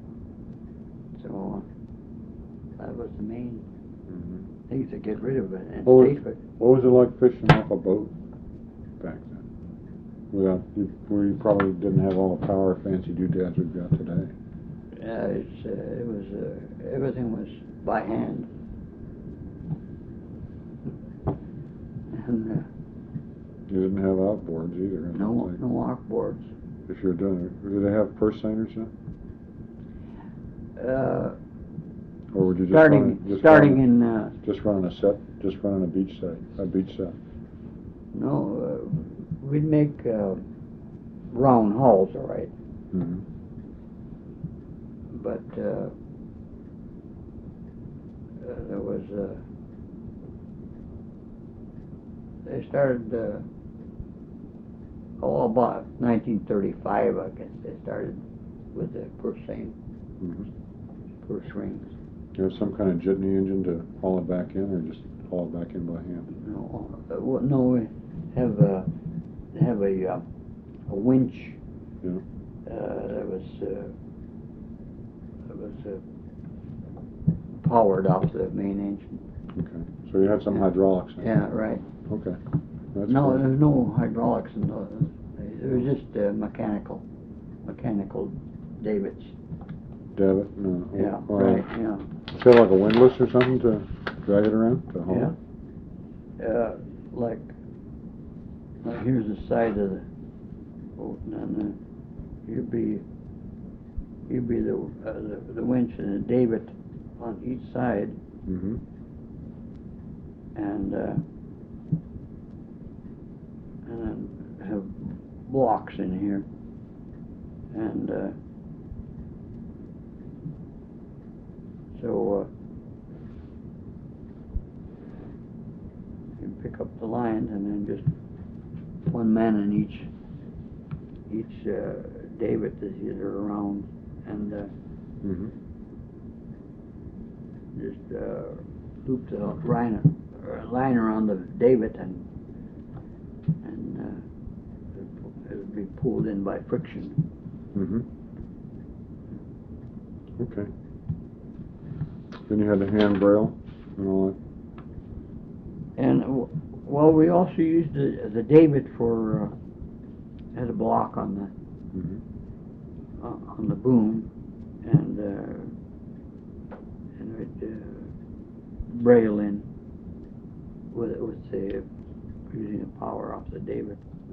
So that was the main Mm-hmm. thing to get rid of it and What was, stay with. what was it like fishing off a boat back then? Without, you, where you probably didn't have all the power fancy doodads we've got today. Yeah, it's uh, it was uh, everything was by hand. And uh, You didn't have outboards either. I no don't think. no outboards. If you're doing it, did they have purse seiners then? Uh, Or would you just starting run, just starting run, in uh, just running a set, just running a beach set, a beach set? no, uh, we'd make uh, round hulls, all right, Mm-hmm. but uh, uh, there was uh, they started uh, oh about nineteen thirty-five, I guess they started with the purse seine, Mm-hmm. purse rings. You have some kind of jitney engine to haul it back in, or just haul it back in by hand? No, uh, well, no, we have a have a uh, a winch. Yeah. Uh, that was uh, that was uh, powered off the main engine. Okay. So you had some Yeah. hydraulics in it? Yeah, right. Okay. That's No, good. there's no hydraulics in those. It was just uh, mechanical, mechanical davits. Dabbit? No. Yeah, Uh, right. Yeah. Feel like a windlass or something to drag it around to haul Yeah. it? Uh, like, like here's the side of the boat, and then uh, you'd be, you'd be the, uh, the the winch and the davit on each side, Mm-hmm. and uh, and then have blocks in here, and uh, so uh, you pick up the lines, and then just one man in each each uh, davit is either around, and uh, Mm-hmm. just uh, loop the line, uh, line around the davit, and and uh, it would be pulled in by friction. Mm-hmm. Okay. Then you had the hand braille and all that? And w- well, we also used the the davit for uh, as a block on the Mm-hmm. uh, on the boom, and uh, and we'd uh, braille in with with the using the power off the davit.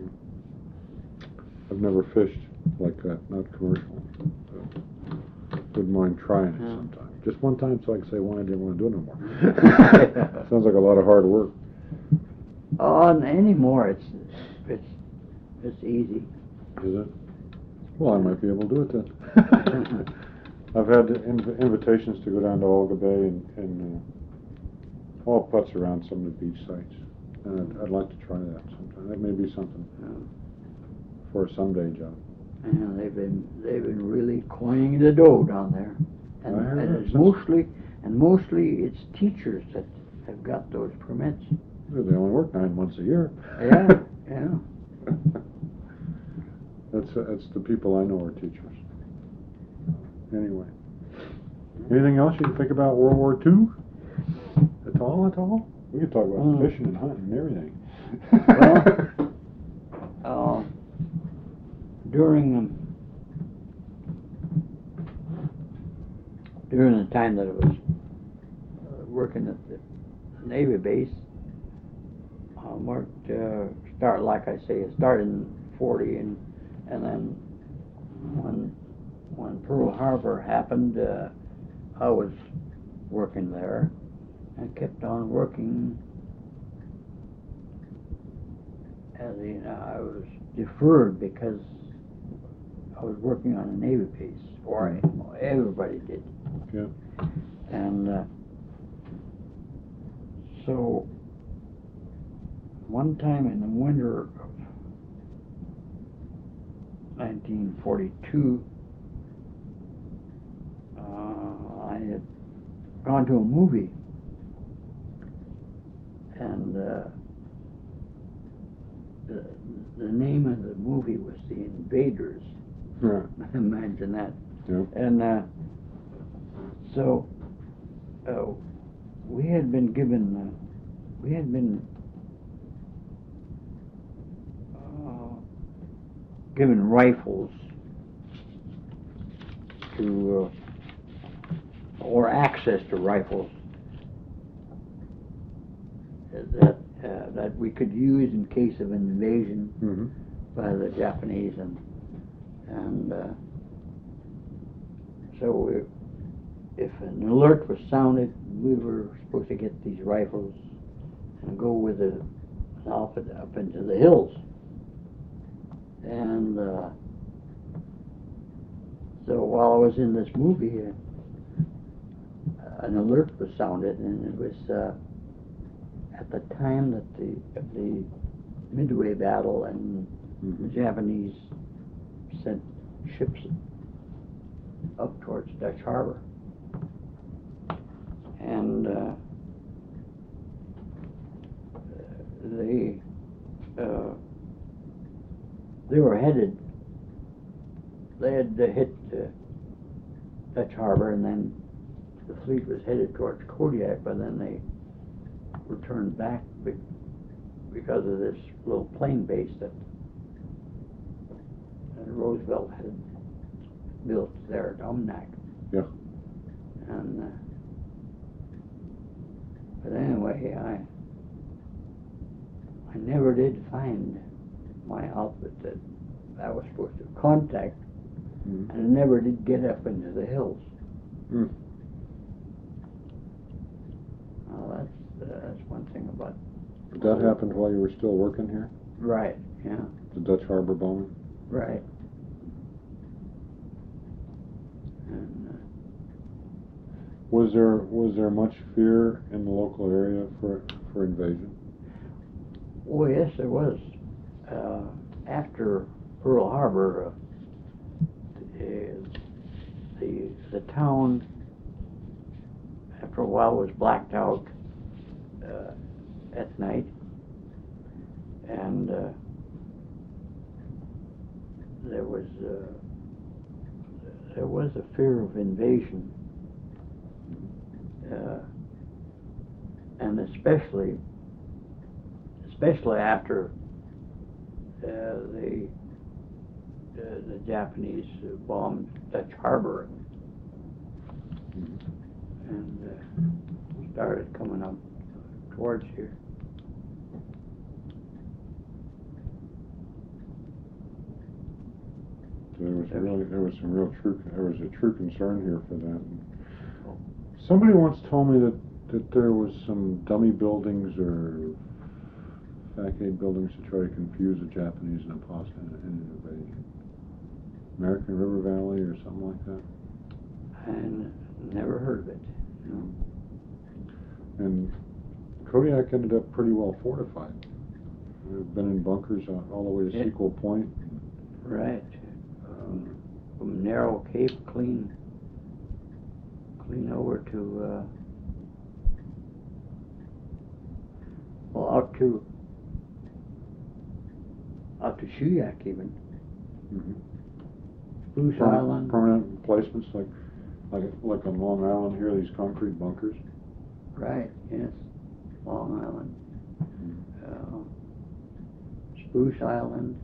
I've never fished like that, not commercial. But wouldn't mind trying it Yeah. sometime. Just one time so I can say why I didn't want to do it no more. Sounds like a lot of hard work. Oh, and anymore, it's it's it's easy. Is it? Well, I might be able to do it then. I've had inv- invitations to go down to Olga Bay and, and uh, all putts around some of the beach sites. And I'd, I'd like to try that sometime. That may be something Uh, for a someday job. and they've been they've been really coining the dough down there, and, I heard and that. it's mostly and mostly it's teachers that have got those permits. They only work nine months a year. Yeah, yeah. That's uh, that's the people I know are teachers. Anyway, anything else you can think about World War Two? At all, at all? We could talk about Mm. fishing and hunting and everything. Well, uh, during um, during the time that I was uh, working at the Navy base, I worked uh, start like I say, it started in forty, and and then when when Pearl Harbor happened, uh, I was working there and kept on working. As you know, I was deferred because I was working on a Navy base, or everybody did. Yeah. And uh, so one time in the winter of nineteen forty-two, uh, I had gone to a movie, and uh, the, the name of the movie was The Invaders. Yeah. Imagine that. Yeah. And uh, so uh, we had been given, uh, we had been uh, given rifles to, uh, or access to rifles that uh, that we could use in case of invasion Mm-hmm. by the Japanese, and and uh, so we, if an alert was sounded, we were supposed to get these rifles and go with the outfit up into the hills. And uh, so while I was in this movie, uh, an alert was sounded, and it was uh, at the time that the the Midway battle, and Mm-hmm. the Japanese sent ships up towards Dutch Harbor, and uh, they uh, they were headed. They had uh, hit uh, Dutch Harbor, and then the fleet was headed towards Kodiak, but then they returned back be- because of this little plane base that uh, Roosevelt had built there at Umnak. Yeah. And uh, but anyway, I I never did find my outfit that I was supposed to contact, Mm-hmm. and I never did get up into the hills. Mm. Well, that's uh, that's one thing about. But that happened while you were still working here? Right. Yeah. The Dutch Harbor bombing? Right. And uh, Was there was there much fear in the local area for for invasion? oh yes, there was. Uh, after Pearl Harbor, uh, the, the the town after a while was blacked out uh, at night, and uh, there was uh, there was a fear of invasion, uh, and especially especially after uh, the uh, the Japanese bombed Dutch Harbor, and, and uh, started coming up towards here. There was really there was some real true there was a true concern here for that. Somebody once told me that, that there was some dummy buildings or facade buildings to try to confuse the Japanese and impose an an invasion. American River Valley or something like that. And never heard of it. No. And Kodiak ended up pretty well fortified. We've been in bunkers all, all the way to Yeah. Sequel Point. Right. Um, from Narrow Cape, clean, clean over to, uh, well, out to, out to Shuyak even. Mm-hmm. Spruce Permanent, Island. permanent emplacements like like like on Long Island here, these concrete bunkers. Right. Yes. Long Island. Mm-hmm. Uh, Spruce Island.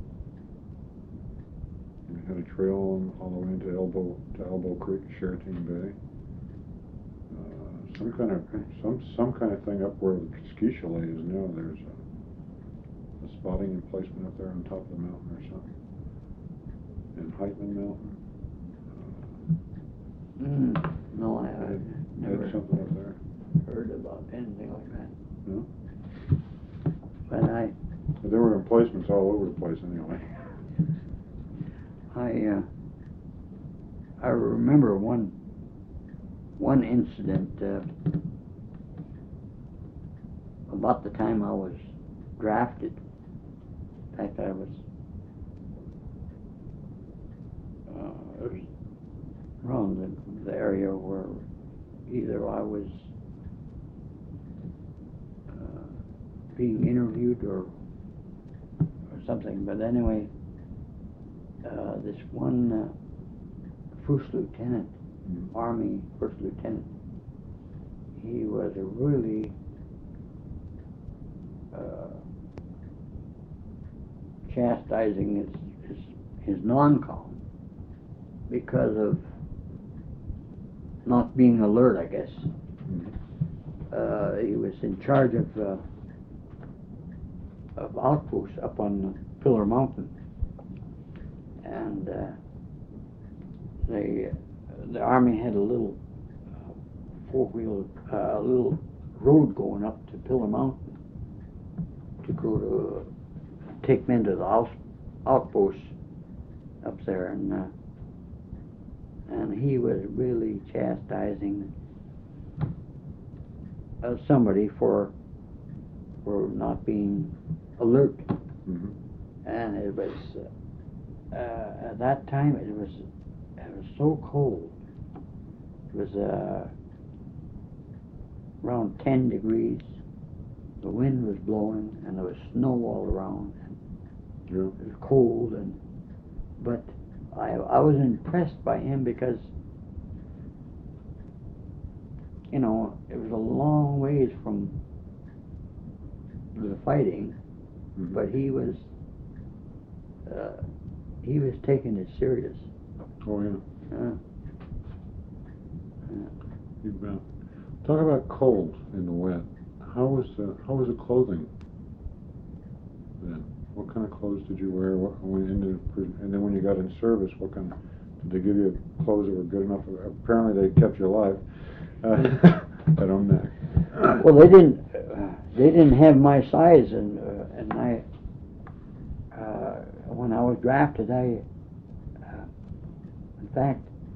We had a trail on, all the way into Elbow to Elbow Creek, Sheraton Bay. Uh, some kind of some some kind of thing up where the ski chalet is now. There's a, a spotting emplacement up there on top of the mountain or something. And Heitman Mountain. Uh, Mm, no, I, they I've had, they never had something up there. heard about anything like that. No? But I, But there were emplacements all over the place anyway. I, uh, I remember one one incident, uh, about the time I was drafted. In fact, I was, uh, it was around the, the area where either I was uh, being interviewed or, or something. But anyway, uh, this one uh, first lieutenant, mm-hmm. Army first lieutenant, he was a really uh, chastising his, his, his non-com because of not being alert, I guess. Mm-hmm. Uh, he was in charge of uh, of outposts up on Pillar Mountain, and uh, they the Army had a little uh, four-wheel, uh, a little road going up to Pillar Mountain to go to uh, take men to the house outposts up there, and uh, and he was really chastising uh, somebody for for not being alert. Mm-hmm. And it was uh, uh, at that time it was it was so cold. It was uh, around ten degrees. The wind was blowing, and there was snow all around. And yeah. It was cold, and but I I was impressed by him because, you know, it was a long ways from the fighting, mm-hmm. but he was uh, he was taking it serious. Oh yeah. Uh, yeah. You bet. Talk about cold in the wet. How was the how was the clothing then? What kind of clothes did you wear? What, when into, and then when you got in service, what kind of, did they give you clothes that were good enough? Apparently they kept you alive. Uh, I don't know. Well, they didn't. Uh, they didn't have my size, and uh, and I. Uh, when I was drafted, I. Uh, in fact,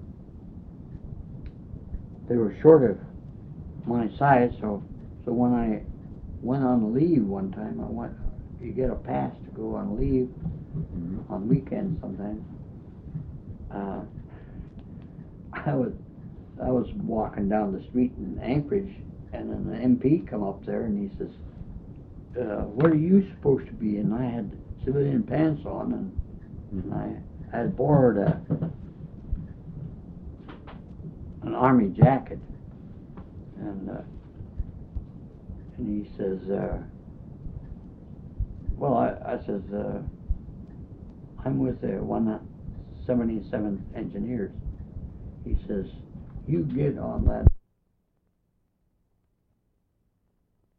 they were short of my size, so so when I went on leave one time, I went. You get a pass to go on leave, mm-hmm. on weekends sometimes. Uh, I was I was walking down the street in Anchorage, and then the M P come up there, and he says, uh, "What are you supposed to be?" And I had civilian pants on, and, mm-hmm. and I I had borrowed a an army jacket, and uh, and he says. Uh, Well, I, I says, uh, I'm with the one seventy-seventh Engineers. He says, you get on that